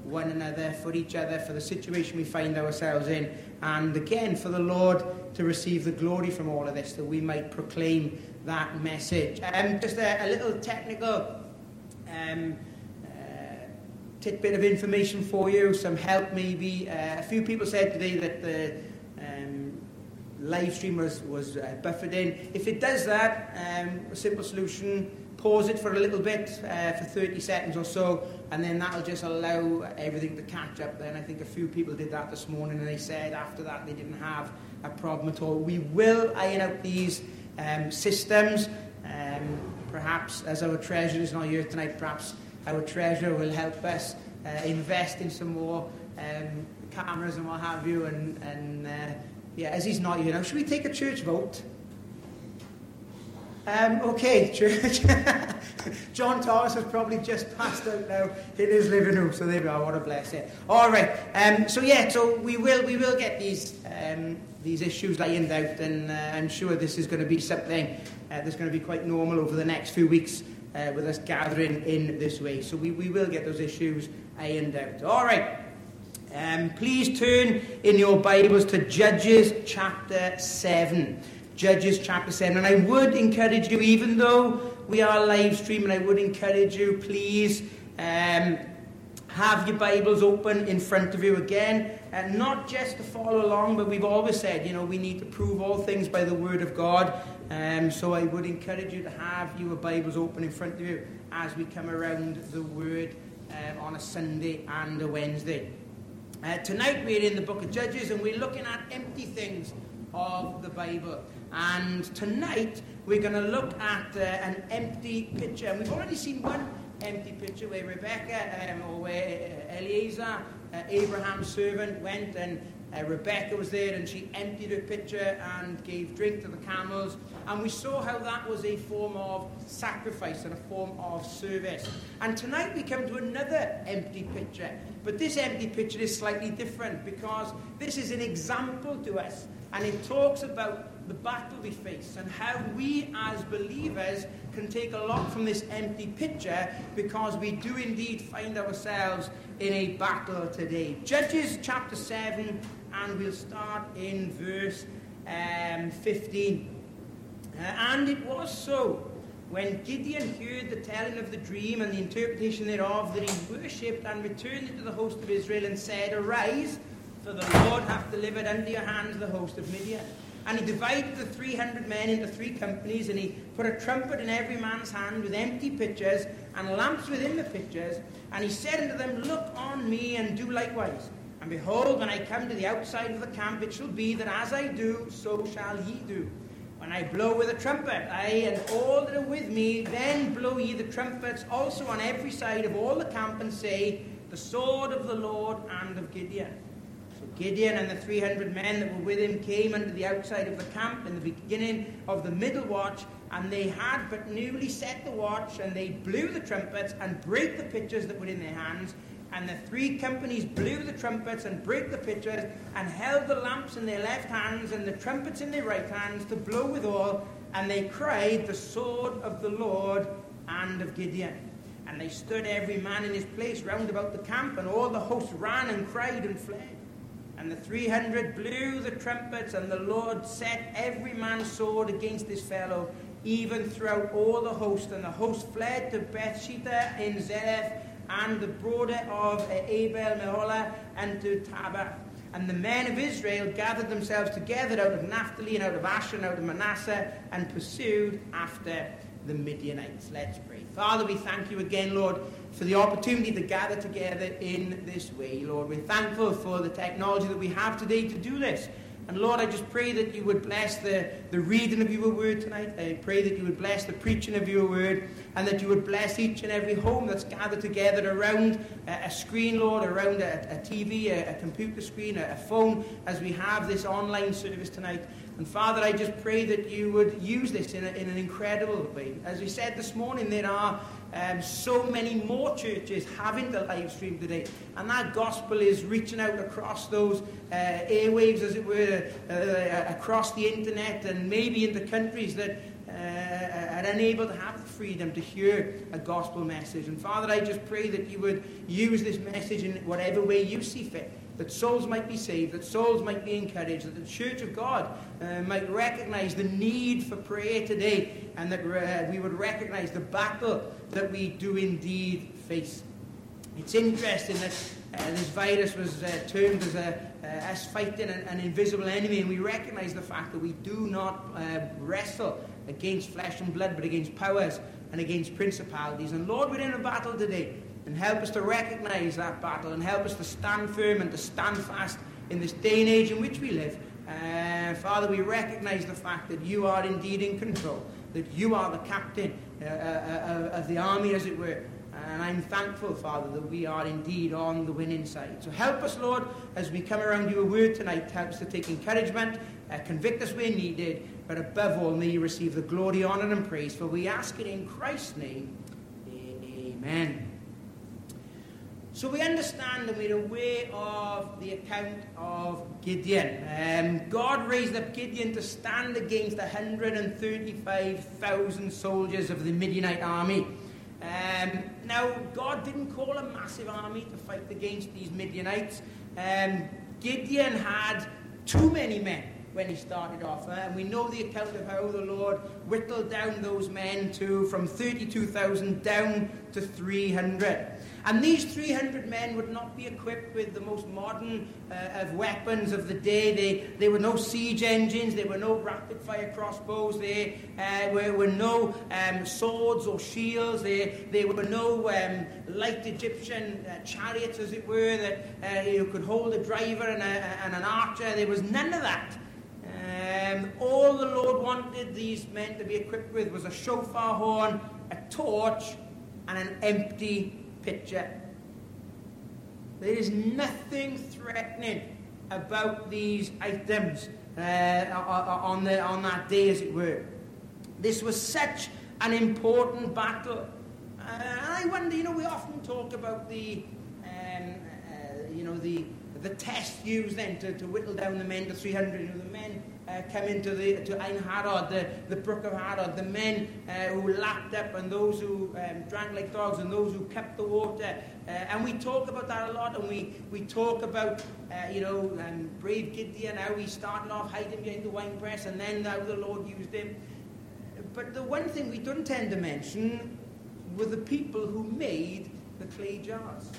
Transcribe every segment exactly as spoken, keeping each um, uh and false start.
one another, for each other, for the situation we find ourselves in, and again for the Lord to receive the glory from all of this, that we might proclaim that message. Um, just a, a little technical um, uh, tidbit of information for you, some help maybe. Uh, a few people said today that the um, live stream was, was uh, buffered in. If it does that, um, a simple solution, pause it for a little bit, uh, for thirty seconds or so, and then that'll just allow everything to catch up then. I think a few people did that this morning, and they said after that they didn't have a problem at all. We will iron out these um, systems. Um, perhaps, as our treasurer is not here tonight, perhaps our treasurer will help us uh, invest in some more um, cameras and what have you. And, and uh, yeah, as he's not here now, should we take a church vote? Um, okay, church. John Thomas has probably just passed out now in his living room, so there we are. What a blessing! All right. Um, so yeah, so we will we will get these um, these issues ironed out, and uh, I'm sure this is going to be something uh, that's going to be quite normal over the next few weeks uh, with us gathering in this way. So we, we will get those issues ironed out. All right. Um, please turn in your Bibles to Judges chapter seven. Judges chapter seven. And I would encourage you, even though we are live streaming, I would encourage you, please um, have your Bibles open in front of you again. And not just to follow along, but we've always said, you know, we need to prove all things by the Word of God. Um, so I would encourage you to have your Bibles open in front of you as we come around the Word uh, on a Sunday and a Wednesday. Uh, tonight we're in the book of Judges, and we're looking at empty things of the Bible. And tonight we're going to look at uh, an empty picture. And we've already seen one empty picture where Rebecca, um, or where uh, Eliezer, uh, Abraham's servant, went, and uh, Rebecca was there, and she emptied her pitcher and gave drink to the camels. And we saw how that was a form of sacrifice and a form of service. And tonight we come to another empty pitcher. But this empty pitcher is slightly different, because this is an example to us. And it talks about the battle we face and how we as believers can take a lot from this empty pitcher, because we do indeed find ourselves in a battle today. Judges chapter seven, and we'll start in verse um, fifteen. Uh, and it was so, when Gideon heard the telling of the dream and the interpretation thereof, that he worshipped and returned into the host of Israel and said, Arise, for the Lord hath delivered unto your hands the host of Midian. And he divided the three hundred men into three companies, and he put a trumpet in every man's hand with empty pitchers, and lamps within the pitchers. And he said unto them, Look on me, and do likewise. And behold, when I come to the outside of the camp, it shall be that as I do, so shall ye do. When I blow with a trumpet, I and all that are with me, then blow ye the trumpets also on every side of all the camp, and say, The sword of the Lord and of Gideon. So Gideon and the three hundred men that were with him came unto the outside of the camp in the beginning of the middle watch, and they had but newly set the watch, and they blew the trumpets and brake the pitchers that were in their hands. And the three companies blew the trumpets and brake the pitchers, and held the lamps in their left hands and the trumpets in their right hands to blow withal. And they cried, The sword of the Lord and of Gideon. And they stood every man in his place round about the camp, and all the host ran and cried and fled. And the three hundred blew the trumpets, and the Lord set every man's sword against his fellow, even throughout all the host. And the host fled to Bethshittah in Zereth, and the border of Abel Meholah, and to Tabah. And the men of Israel gathered themselves together out of Naphtali, and out of Asher, and out of Manasseh, and pursued after the Midianites. Let's pray. Father, we thank you again, Lord, for the opportunity to gather together in this way, Lord. We're thankful for the technology that we have today to do this. And Lord, I just pray that you would bless the, the reading of your word tonight. I pray that you would bless the preaching of your word, and that you would bless each and every home that's gathered together around a, a screen, Lord, around a, a T V, a, a computer screen, a, a phone, as we have this online service tonight. And Father, I just pray that you would use this in, a, in an incredible way. As we said this morning, there are um, so many more churches having the live stream today. And that gospel is reaching out across those uh, airwaves, as it were, uh, across the internet, and maybe into countries that uh, are unable to have freedom to hear a gospel message. And Father, I just pray that you would use this message in whatever way you see fit, that souls might be saved, that souls might be encouraged, that the Church of God uh, might recognize the need for prayer today, and that uh, we would recognize the battle that we do indeed face. It's interesting that uh, this virus was uh, termed as a, uh, us fighting an, an invisible enemy, and we recognize the fact that we do not uh, wrestle against flesh and blood, but against powers and against principalities. And Lord, we're in a battle today, and help us to recognize that battle, and help us to stand firm and to stand fast in this day and age in which we live. Uh, Father, we recognize the fact that you are indeed in control, that you are the captain uh, uh, of the army, as it were. And I'm thankful, Father, that we are indeed on the winning side. So help us, Lord, as we come around your word tonight. Help us to take encouragement, uh, convict us where needed, but above all, may you receive the glory, honor, and praise. For we ask it in Christ's name. Amen. So we understand and we're aware of the account of Gideon. Um, God raised up Gideon to stand against one hundred thirty-five thousand soldiers of the Midianite army. Um, now, God didn't call a massive army to fight against these Midianites. Um, Gideon had too many men when he started off. Uh, and we know the account of how the Lord whittled down those men to from thirty-two thousand down to three hundred. And these three hundred men would not be equipped with the most modern uh, of weapons of the day. They, there were no siege engines, there were no rapid-fire crossbows, there uh, were, were no um, swords or shields, there, there were no um, light Egyptian uh, chariots, as it were, that uh, you could hold a driver and, a, and an archer. There was none of that. Um, all the Lord wanted these men to be equipped with was a shofar horn, a torch, and an empty pitcher. There is nothing threatening about these items uh, on, the, on that day, as it were. This was such an important battle. Uh, and I wonder, you know, we often talk about the, um, uh, you know, the the test used then to, to whittle down the men to three hundred. You know, the men uh, come into the to Ein Harod, the, the brook of Harod, the men uh, who lapped up, and those who um, drank like dogs, and those who kept the water. Uh, and we talk about that a lot, and we, we talk about, uh, you know, um, brave Gideon, how he started off hiding behind the winepress, and then how the Lord used him. But the one thing we don't tend to mention were the people who made the clay jars.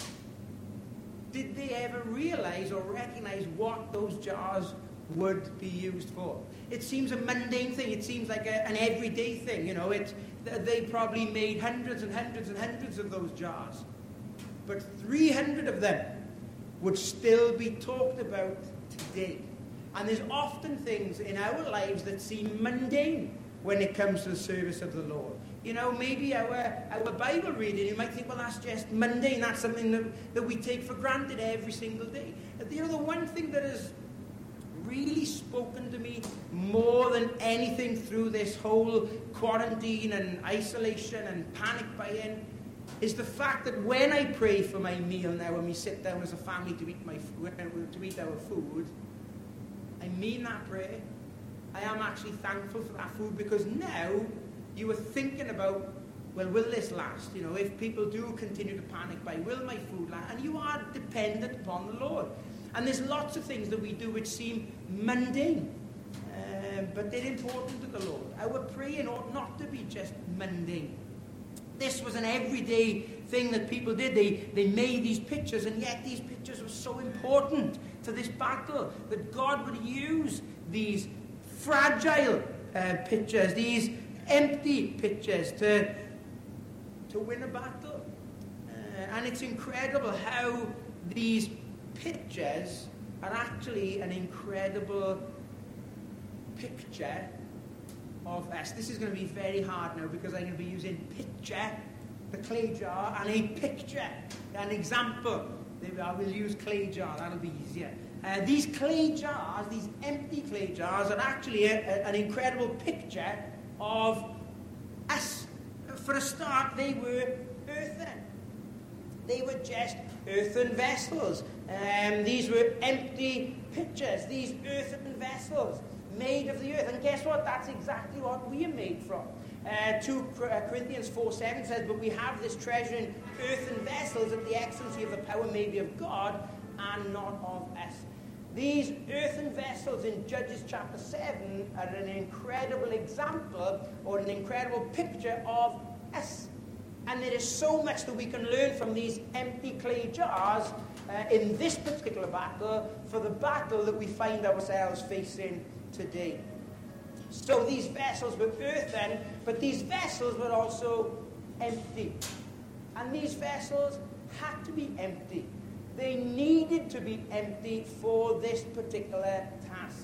Did they ever realize or recognize what those jars would be used for? It seems a mundane thing. It seems like a, an everyday thing. You know, it, they probably made hundreds and hundreds and hundreds of those jars. But three hundred of them would still be talked about today. And there's often things in our lives that seem mundane when it comes to the service of the Lord. You know, maybe our, our Bible reading, you might think, well, that's just mundane. That's something that, that we take for granted every single day. You know, the one thing that has really spoken to me more than anything through this whole quarantine and isolation and panic buying is the fact that when I pray for my meal now, when we sit down as a family to eat, my, to eat our food, I mean that prayer. I am actually thankful for that food, because now you are thinking about, well, will this last? You know, if people do continue to panic buy, will my food last? And you are dependent upon the Lord. And there's lots of things that we do which seem mundane, um, but they're important to the Lord. Our praying ought not to be just mundane. This was an everyday thing that people did. They, they made these pictures, and yet these pictures were so important to this battle that God would use these fragile uh, pictures, these empty pictures to, to win a battle. Uh, and it's incredible how these pictures are actually an incredible picture of us. This is going to be very hard now, because I'm going to be using picture, the clay jar, and a picture, an example. I will use clay jar, that'll be easier. Uh, these clay jars, these empty clay jars, are actually a, a, an incredible picture of us. For a start, they were earthen. They were just earthen vessels. Um, these were empty pictures, these earthen vessels made of the earth. And guess what? That's exactly what we are made from. Uh, two Corinthians four seven says, but we have this treasure in earthen vessels, that the excellency of the power may be of God and not of us. These earthen vessels in Judges chapter seven are an incredible example, or an incredible picture of us. And there is so much that we can learn from these empty clay jars uh, in this particular battle, for the battle that we find ourselves facing today. So these vessels were earthen, but these vessels were also empty. And these vessels had to be empty. They needed to be empty for this particular task.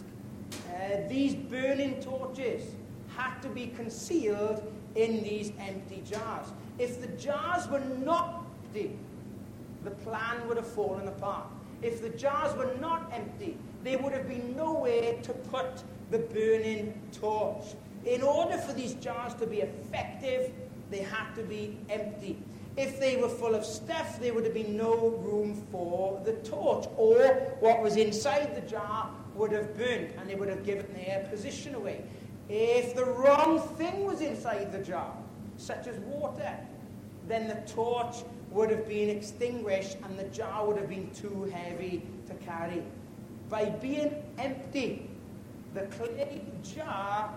Uh, these burning torches had to be concealed in these empty jars. If the jars were not empty, the plan would have fallen apart. If the jars were not empty, there would have been nowhere to put the burning torch. In order for these jars to be effective, they had to be empty. If they were full of stuff, there would have been no room for the torch, or what was inside the jar would have burnt, and they would have given their position away. If the wrong thing was inside the jar, such as water, then the torch would have been extinguished and the jar would have been too heavy to carry. By being empty, the clay jar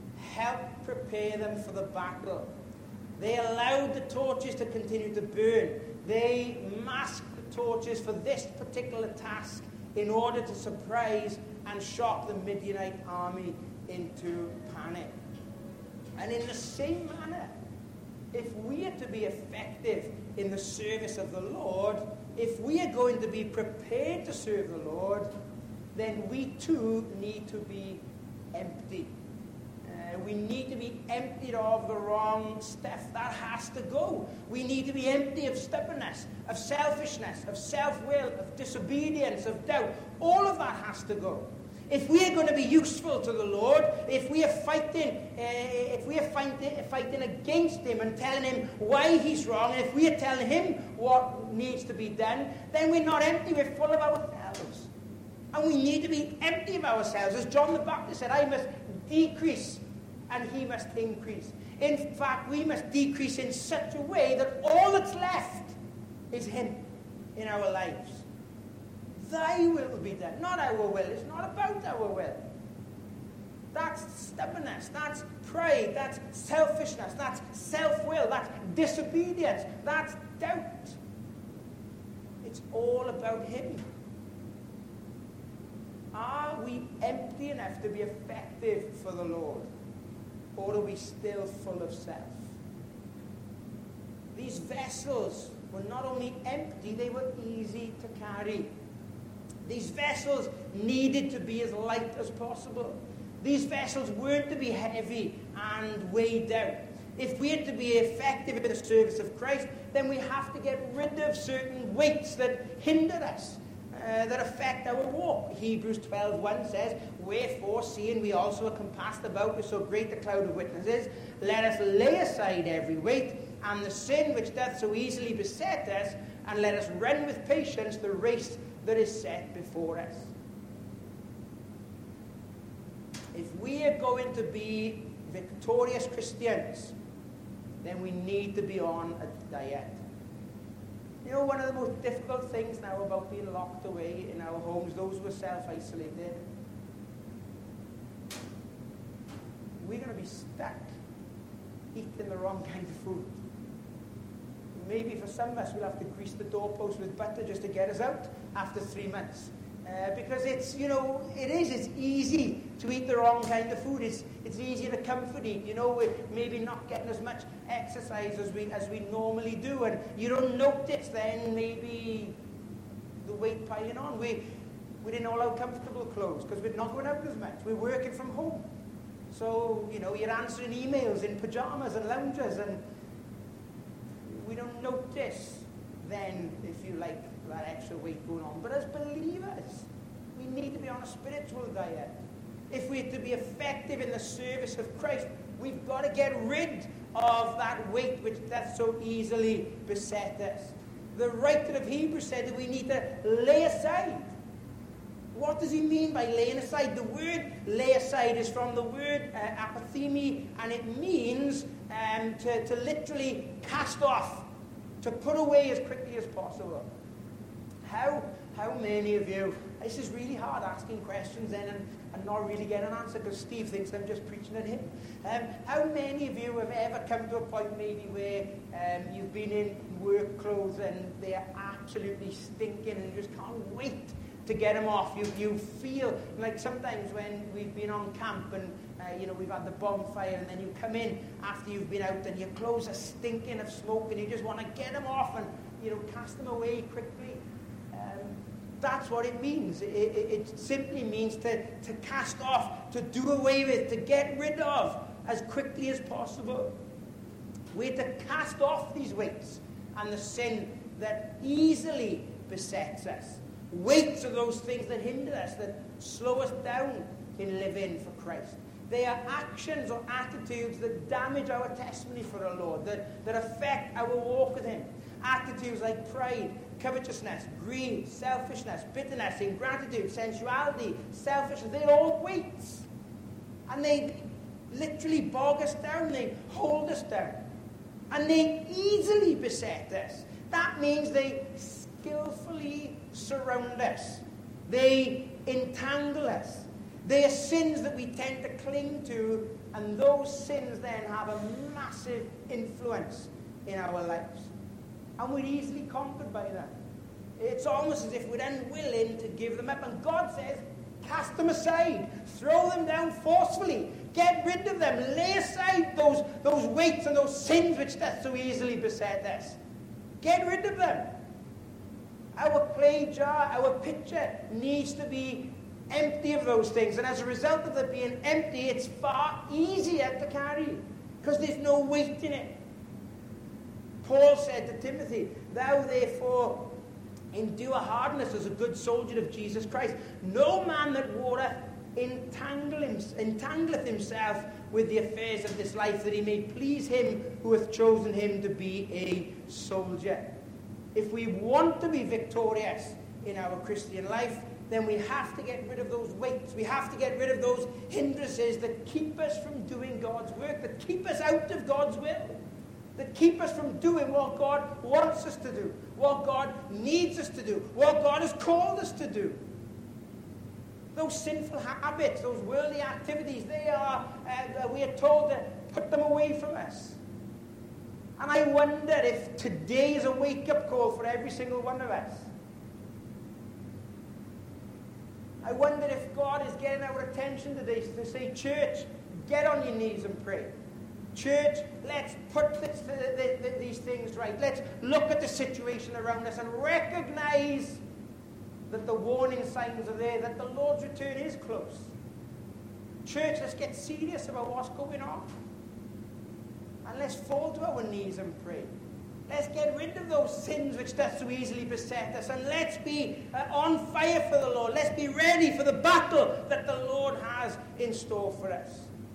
helped prepare them for the battle. They allowed the torches to continue to burn. They masked the torches for this particular task in order to surprise and shock the Midianite army into panic. And in the same manner, if we are to be effective in the service of the Lord, if we are going to be prepared to serve the Lord, then we too need to be empty. Uh, we need to be emptied of the wrong stuff. That has to go. We need to be empty of stubbornness, of selfishness, of self-will, of disobedience, of doubt. All of that has to go. If we are going to be useful to the Lord, if we are fighting, uh, if we are fighting, fighting against Him and telling Him why He's wrong, and if we are telling Him what needs to be done, then we're not empty, we're full of ourselves. And we need to be empty of ourselves. As John the Baptist said, I must decrease and He must increase. In fact, we must decrease in such a way that all that's left is Him in our lives. Thy will be done, not our will. It's not about our will. That's stubbornness, that's pride, that's selfishness, that's self-will, that's disobedience, that's doubt. It's all about Him. Are we empty enough to be effective for the Lord? Or are we still full of self? These vessels were not only empty, they were easy to carry. These vessels needed to be as light as possible. These vessels weren't to be heavy and weighed down. If we are to be effective in the service of Christ, then we have to get rid of certain weights that hinder us, uh, that affect our walk. Hebrews twelve one says, wherefore, seeing we also are compassed about with so great a cloud of witnesses, let us lay aside every weight and the sin which doth so easily beset us, and let us run with patience the race that is set before us. If we are going to be victorious Christians, then we need to be on a diet. You know, one of the most difficult things now about being locked away in our homes, those who are self-isolated, we're going to be stuck eating the wrong kind of food. Maybe for some of us, we'll have to grease the doorpost with butter just to get us out after three months. Uh, because it's, you know, it is, it's easy to eat the wrong kind of food. It's it's easy to comfort eat. You know, we're maybe not getting as much exercise as we as we normally do. And you don't notice then maybe the weight piling on. We, we're in all our comfortable clothes because we're not going out as much. We're working from home. So, you know, you're answering emails in pajamas and loungers, and we don't notice then, if you like, that extra weight going on. But as believers, we need to be on a spiritual diet. If we're to be effective in the service of Christ, we've got to get rid of that weight which doth so easily beset us. The writer of Hebrews said that we need to lay aside. What does he mean by laying aside? The word lay aside is from the word uh, apathemi, and it means um, to, to literally cast off, to put away as quickly as possible. How, how many of you, this is really hard asking questions then and, and not really getting an answer because Steve thinks I'm just preaching at him. Um, how many of you have ever come to a point maybe where um, you've been in work clothes and they are absolutely stinking and you just can't wait to get them off? You, you feel like sometimes when we've been on camp and uh, you know, we've had the bonfire and then you come in after you've been out and your clothes are stinking of smoke and you just want to get them off and, you know, cast them away quickly. That's what it means. It, it, it simply means to, to cast off, to do away with, to get rid of as quickly as possible. We're to cast off these weights and the sin that easily besets us. Weights are those things that hinder us, that slow us down in living for Christ. They are actions or attitudes that damage our testimony for our Lord, that, that affect our walk with Him. Attitudes like pride, covetousness, greed, selfishness, bitterness, ingratitude, sensuality, selfishness, they're all weights. And they literally bog us down, they hold us down. And they easily beset us. That means they skillfully surround us. They entangle us. They are sins that we tend to cling to, and those sins then have a massive influence in our lives. And we're easily conquered by them. It's almost as if we're unwilling to give them up. And God says, cast them aside. Throw them down forcefully. Get rid of them. Lay aside those, those weights and those sins which doth so easily beset us. Get rid of them. Our clay jar, our pitcher needs to be empty of those things. And as a result of it being empty, it's far easier to carry because there's no weight in it. Paul said to Timothy, thou therefore endure hardness as a good soldier of Jesus Christ. No man that warreth entangleth himself with the affairs of this life, that he may please him who hath chosen him to be a soldier. If we want to be victorious in our Christian life, then we have to get rid of those weights. We have to get rid of those hindrances that keep us from doing God's work, that keep us out of God's will, that keep us from doing what God wants us to do, what God needs us to do, what God has called us to do. Those sinful habits, those worldly activities, they are, uh, we are told to put them away from us. And I wonder if today is a wake-up call for every single one of us. I wonder if God is getting our attention today to say, church, get on your knees and pray. Church, let's put this, the, the, the, these things right. Let's look at the situation around us and recognize that the warning signs are there, that the Lord's return is close. Church, let's get serious about what's going on. And let's fall to our knees and pray. Let's get rid of those sins which doth so easily beset us. And let's be uh, on fire for the Lord. Let's be ready for the battle that the Lord has in store for us.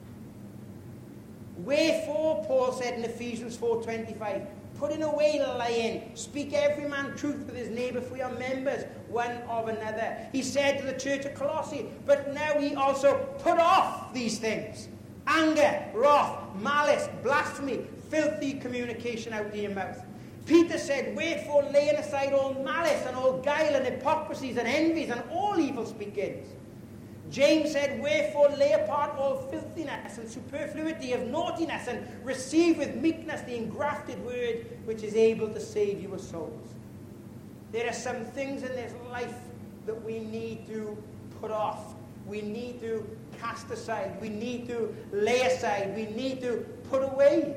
Wherefore, Paul said in Ephesians four twenty-five, putting away lying, speak every man truth with his neighbour, for we are members one of another. He said to the church of Colossae, but now ye also put off these things: anger, wrath, malice, blasphemy, filthy communication out of your mouth. Peter said, wherefore laying aside all malice and all guile and hypocrisies and envies and all evil speakings. James said, wherefore lay apart all filthiness and superfluity of naughtiness, and receive with meekness the engrafted word which is able to save your souls. There are some things in this life that we need to put off. We need to cast aside. We need to lay aside. We need to put away.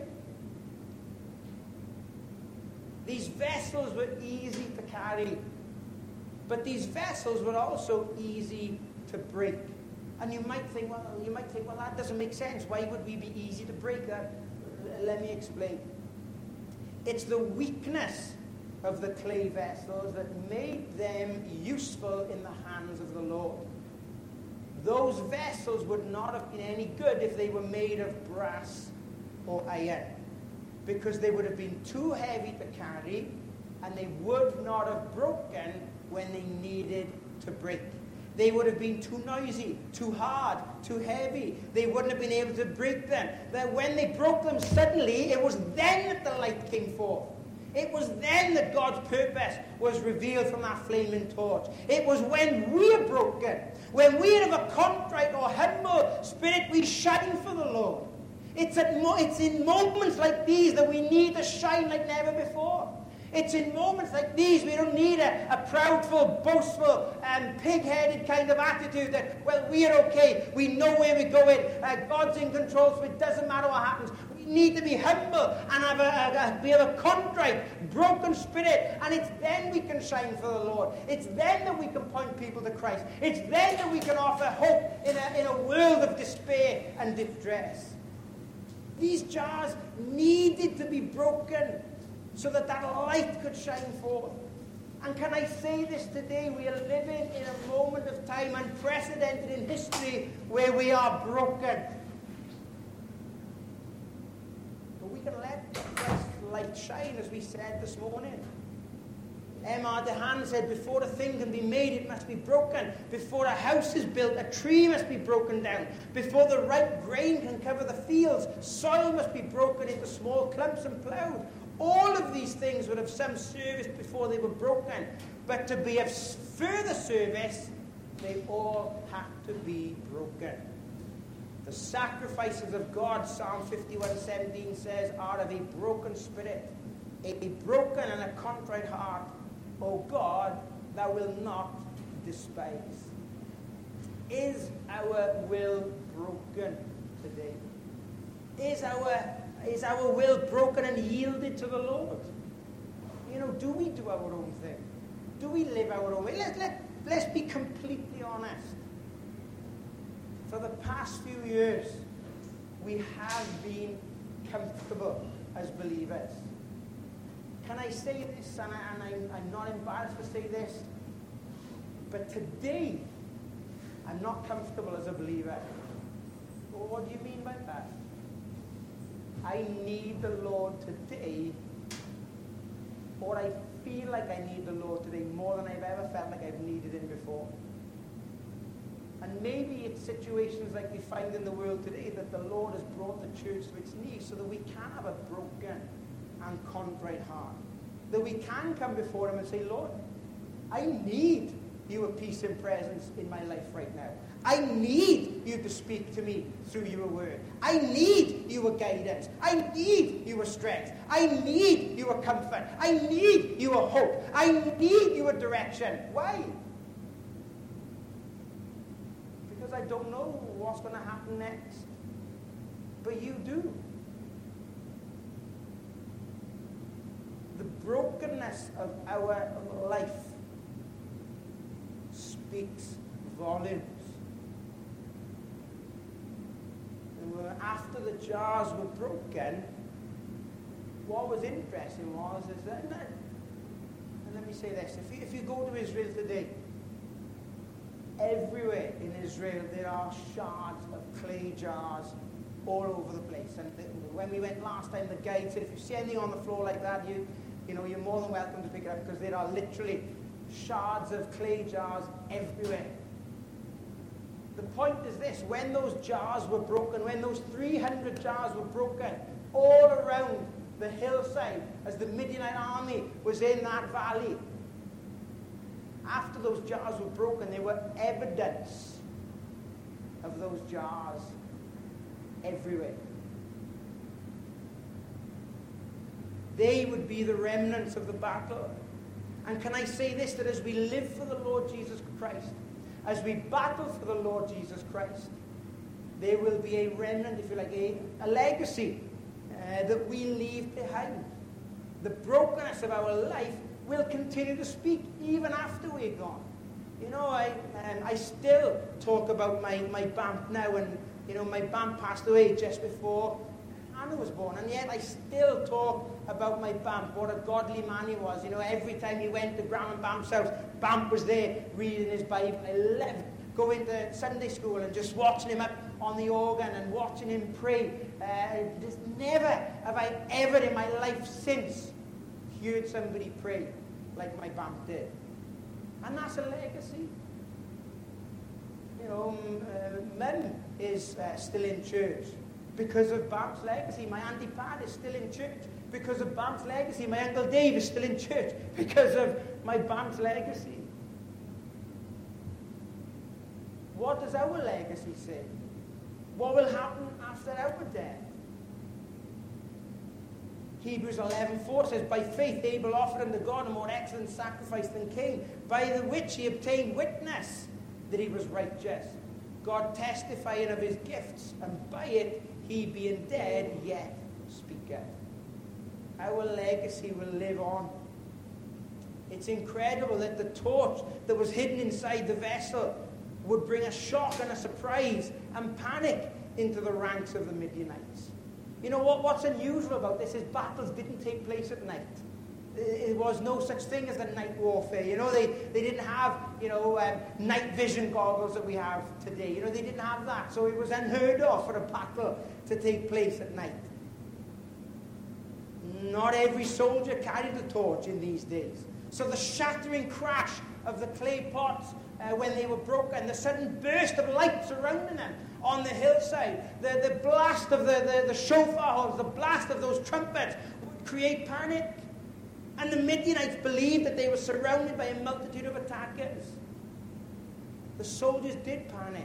These vessels were easy to carry, but these vessels were also easy to break. And you might think, well, you might think, well, that doesn't make sense. Why would we be easy to break that? Let me explain. It's the weakness of the clay vessels that made them useful in the hands of the Lord. Those vessels would not have been any good if they were made of brass or iron, because they would have been too heavy to carry, and they would not have broken when they needed to break. They would have been too noisy, too hard, too heavy. They wouldn't have been able to break them. That when they broke them suddenly, it was then that the light came forth. It was then that God's purpose was revealed from that flaming torch. It was when we are broken, when we have a contrite or humble spirit, we shine for the Lord. It's, at mo- it's in moments like these that we need to shine like never before. It's in moments like these we don't need a, a proudful, boastful, and pig-headed kind of attitude that, well, we're okay, we know where we're going, uh, God's in control, so it doesn't matter what happens. We need to be humble and have a, a, a, we have a contrite, broken spirit, and it's then we can shine for the Lord. It's then that we can point people to Christ. It's then that we can offer hope in a, in a world of despair and distress. These jars needed to be broken so that that light could shine forth. And can I say this today? We are living in a moment of time unprecedented in history where we are broken. But we can let Christ's light shine, as we said this morning. M R DeHaan said, before a thing can be made, it must be broken. Before a house is built, a tree must be broken down. Before the ripe grain can cover the fields, soil must be broken into small clumps and ploughed. All of these things would have some service before they were broken. But to be of further service, they all have to be broken. The sacrifices of God, Psalm fifty-one seventeen says, are of a broken spirit, a broken and a contrite heart. O God, thou wilt not despise. Is our will broken today? Is our Is our will broken and yielded to the Lord? You know, do we do our own thing? Do we live our own way? Let, let, let's be completely honest. For the past few years, we have been comfortable as believers. Can I say this, and, I, and I'm, I'm not embarrassed to say this, but today, I'm not comfortable as a believer. Well, what do you mean by that? I need the Lord today, or I feel like I need the Lord today more than I've ever felt like I've needed Him before. And maybe it's situations like we find in the world today that the Lord has brought the church to its knees so that we can have a broken and contrite heart. That we can come before Him and say, Lord, I need your peace and presence in my life right now. I need you to speak to me through your word. I need your guidance. I need your strength. I need your comfort. I need your hope. I need your direction. Why? Because I don't know what's going to happen next. But you do. The brokenness of our life speaks volumes. After the jars were broken, what was interesting was is that, and let me say this, if you, if you go to Israel today, everywhere in Israel there are shards of clay jars all over the place. And the, when we went last time, the guide said, if you see anything on the floor like that, you, you know, you're more than welcome to pick it up, because there are literally shards of clay jars everywhere. The point is this: when those jars were broken, when those three hundred jars were broken all around the hillside as the Midianite army was in that valley, after those jars were broken, there were evidence of those jars everywhere. They would be the remnants of the battle. And can I say this, that as we live for the Lord Jesus Christ, as we battle for the Lord Jesus Christ, there will be a remnant, if you like, a, a legacy uh, that we leave behind. The brokenness of our life will continue to speak even after we're gone. You know, I um, I still talk about my, my bump now, and, you know, my bump passed away just before Anna was born, and yet I still talk about my Bamp, what a godly man he was. You know, every time he went to Grandma Bamp's house, Bamp was there reading his Bible. I loved going to Sunday school and just watching him up on the organ and watching him pray. Uh, just never have I ever in my life since heard somebody pray like my Bamp did. And that's a legacy. you know, uh, Mum is uh, still in church because of Bam's legacy. My Auntie Pat is still in church because of Bam's legacy. My Uncle Dave is still in church because of my Bam's legacy. What does our legacy say? What will happen after our death? Hebrews eleven four says, by faith Abel offered unto God a more excellent sacrifice than Cain, by the which he obtained witness that he was righteous, God testifying of his gifts, and by it he being dead yet speaketh. Our legacy will live on. It's incredible that the torch that was hidden inside the vessel would bring a shock and a surprise and panic into the ranks of the Midianites. You know what? What's unusual about this is battles didn't take place at night. There was no such thing as a night warfare. You know, they, they didn't have, you know, um, night vision goggles that we have today. You know, they didn't have that. So it was unheard of for a battle to take place at night. Not every soldier carried a torch in these days. So the shattering crash of the clay pots uh, when they were broken, the sudden burst of light surrounding them on the hillside, the, the blast of the, the, the shofar horns, the blast of those trumpets would create panic. And the Midianites believed that they were surrounded by a multitude of attackers. The soldiers did panic.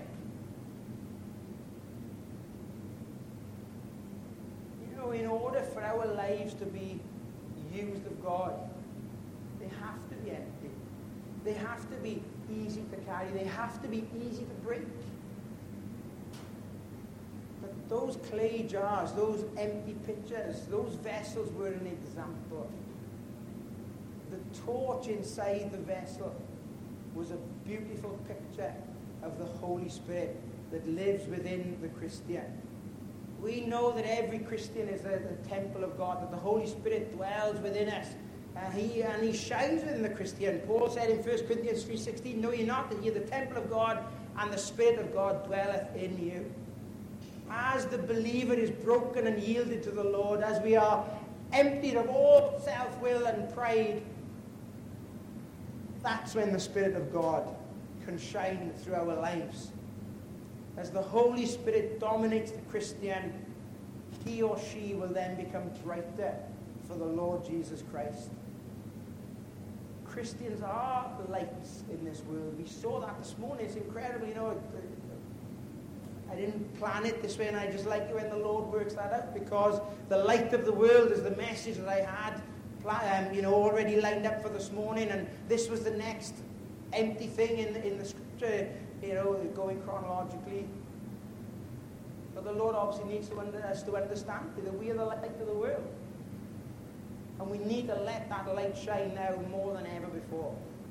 You know, in order for our lives to be used of God, they have to be empty. They have to be easy to carry. They have to be easy to break. But those clay jars, those empty pitchers, those vessels were an example. The torch inside the vessel was a beautiful picture of the Holy Spirit that lives within the Christian. We know that every Christian is a, a temple of God, that the Holy Spirit dwells within us. Uh, he, and he shines within the Christian. Paul said in First Corinthians three sixteen, know ye not that ye are the temple of God, and the Spirit of God dwelleth in you. As the believer is broken and yielded to the Lord, as we are emptied of all self-will and pride, that's when the Spirit of God can shine through our lives. As the Holy Spirit dominates the Christian, he or she will then become brighter for the Lord Jesus Christ. Christians are lights in this world. We saw that this morning. It's incredible. You know, I didn't plan it this way, and I just like it when the Lord works that out, because the light of the world is the message that I had Um, you know, already lined up for this morning, and this was the next empty thing in, in the scripture, you know, going chronologically. But the Lord obviously needs to under, us to understand that we are the light of the world. And we need to let that light shine now more than ever before.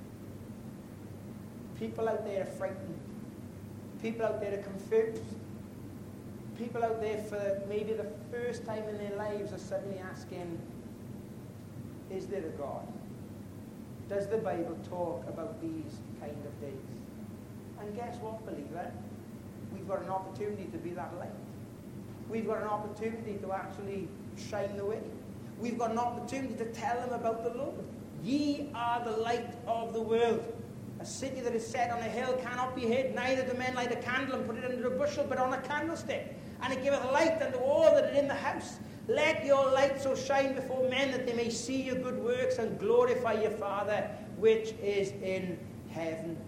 People out there are frightened. People out there are confused. People out there for maybe the first time in their lives are suddenly asking, is there a God? Does the Bible talk about these kind of days? And guess what, believer? We've got an opportunity to be that light. We've got an opportunity to actually shine the way. We've got an opportunity to tell them about the Lord. Ye are the light of the world. A city that is set on a hill cannot be hid. Neither do men light a candle and put it under a bushel, but on a candlestick. And it giveth light unto all that are in the house. Let your light so shine before men that they may see your good works and glorify your Father which is in heaven.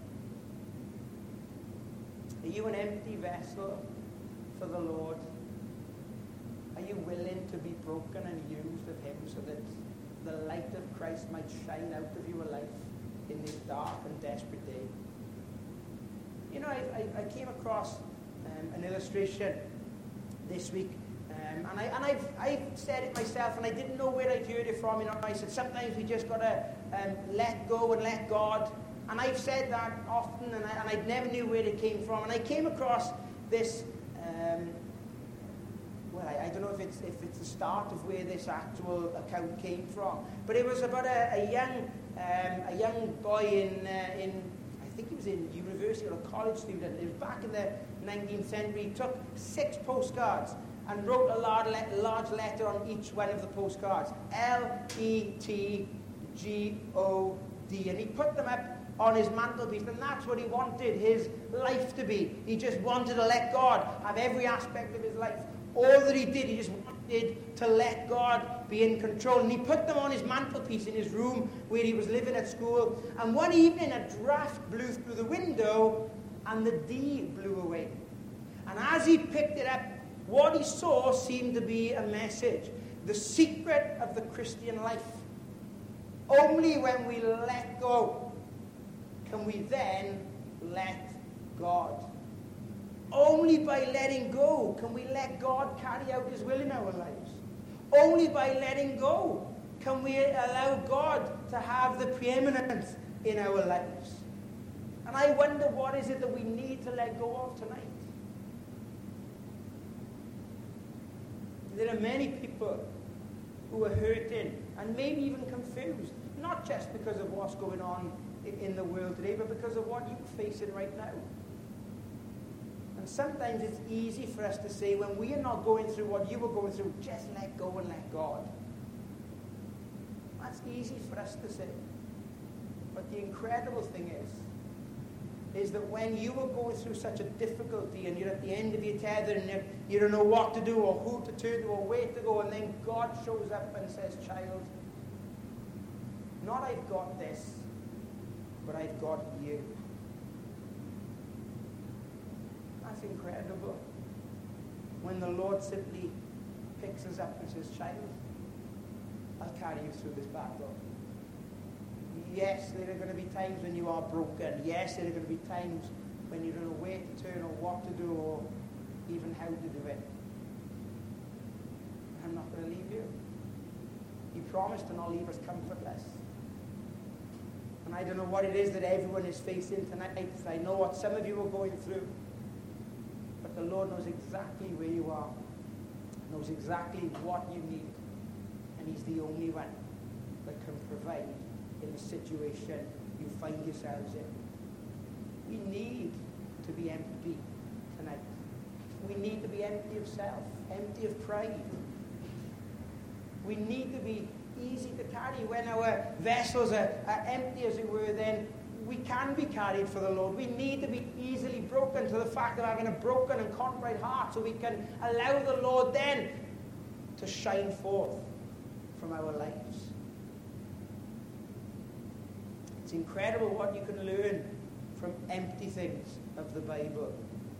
Are you an empty vessel for the Lord? Are you willing to be broken and used of him so that the light of Christ might shine out of your life in this dark and desperate day? You know, I, I, I came across um, an illustration this week. Um, and I, and I've, I've said it myself, and I didn't know where I'd heard it from. You know, I said sometimes we just got to um, let go and let God. And I've said that often, and I, and I never knew where it came from. And I came across this, um, well, I, I don't know if it's if it's the start of where this actual account came from, but it was about a, a young um, a young boy in uh, in I think he was in university or a college student. It was back in the nineteenth century. He took six postcards and wrote a large, le- large letter on each one of the postcards. L E T G O D. And he put them up on his mantelpiece. And that's what he wanted his life to be. He just wanted to let God have every aspect of his life. All that he did, he just wanted to let God be in control. And he put them on his mantelpiece in his room where he was living at school. And one evening, a draft blew through the window and the D blew away. And as he picked it up, what he saw seemed to be a message. The secret of the Christian life. Only when we let go can we then let God. Only by letting go can we let God carry out his will in our lives. Only by letting go can we allow God to have the preeminence in our lives. And I wonder, what is it that we need to let go of tonight? There are many people who are hurting and maybe even confused, not just because of what's going on in the world today, but because of what you're facing right now. And sometimes it's easy for us to say, when we are not going through what you were going through, just let go and let God. That's easy for us to say. But the incredible thing is, is that when you are going through such a difficulty and you're at the end of your tether and you don't know what to do or who to turn to or where to go, and then God shows up and says, child, not I've got this, but I've got you. That's incredible. When the Lord simply picks us up and says, child, I'll carry you through this battle. Yes, there are going to be times when you are broken. Yes, there are going to be times when you don't know where to turn or what to do or even how to do it. I'm not going to leave you. He promised to not leave us comfortless. And I don't know what it is that everyone is facing tonight. I know what some of you are going through. But the Lord knows exactly where you are. Knows exactly what you need. And he's the only one that can provide in the situation you find yourselves in. We need to be empty tonight. We need to be empty of self, empty of pride. We need to be easy to carry. When our vessels are, are empty, as it were, then we can be carried for the Lord. We need to be easily broken to the fact of having a broken and contrite heart, so we can allow the Lord then to shine forth from our lives. It's incredible what you can learn from empty things of the Bible.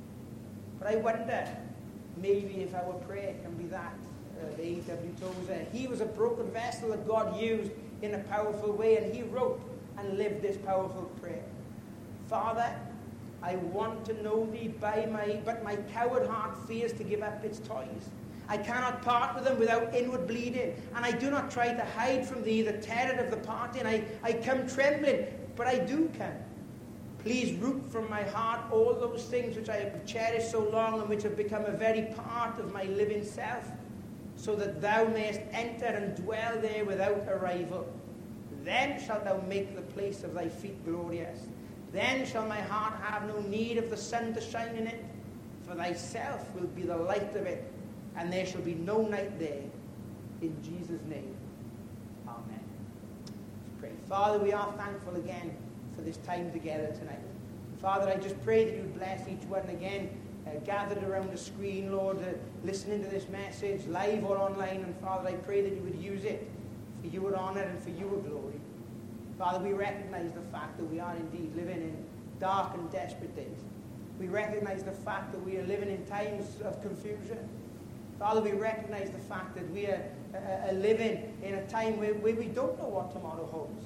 But I wonder, maybe if our prayer can be that of A W Tozer. He was a broken vessel that God used in a powerful way, and he wrote and lived this powerful prayer. Father, I want to know thee by my, but my coward heart fears to give up its toys. I cannot part with them without inward bleeding, and I do not try to hide from thee the terror of the parting. I, I come trembling, but I do come. Please root from my heart all those things which I have cherished so long and which have become a very part of my living self, so that thou mayest enter and dwell there without a rival. Then shalt thou make the place of thy feet glorious. Then shall my heart have no need of the sun to shine in it, for thyself will be the light of it, and there shall be no night there. In Jesus' name, amen. Let's pray. Father, we are thankful again for this time together tonight. Father, I just pray that you would bless each one again, uh, gathered around the screen, Lord, uh, listening to this message, live or online. And Father, I pray that you would use it for your honor and for your glory. Father, we recognize the fact that we are indeed living in dark and desperate days. We recognize the fact that we are living in times of confusion. Father, we recognize the fact that we are uh, living in a time where, where we don't know what tomorrow holds.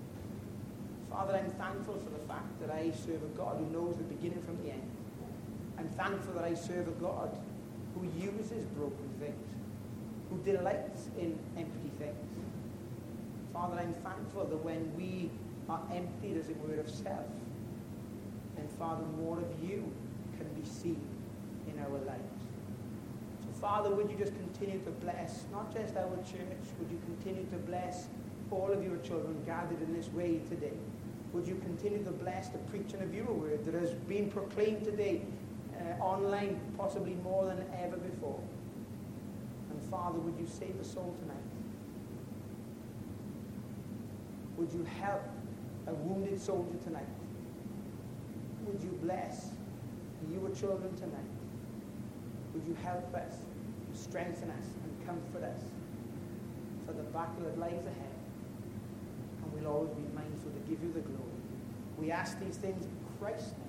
Father, I'm thankful for the fact that I serve a God who knows the beginning from the end. I'm thankful that I serve a God who uses broken things, who delights in empty things. Father, I'm thankful that when we are emptied, as it were, of self, then, Father, more of you can be seen in our lives. So, Father, would you just continue to bless, not just our church, would you continue to bless all of your children gathered in this way today? Would you continue to bless the preaching of your word that has been proclaimed today uh, online, possibly more than ever before? And, Father, would you save a soul tonight? Would you help a wounded soldier tonight, would you bless your children tonight? Would you help us, strengthen us, and comfort us for the battle that lies ahead? And we'll always be mindful to give you the glory. We ask these things in Christ's name.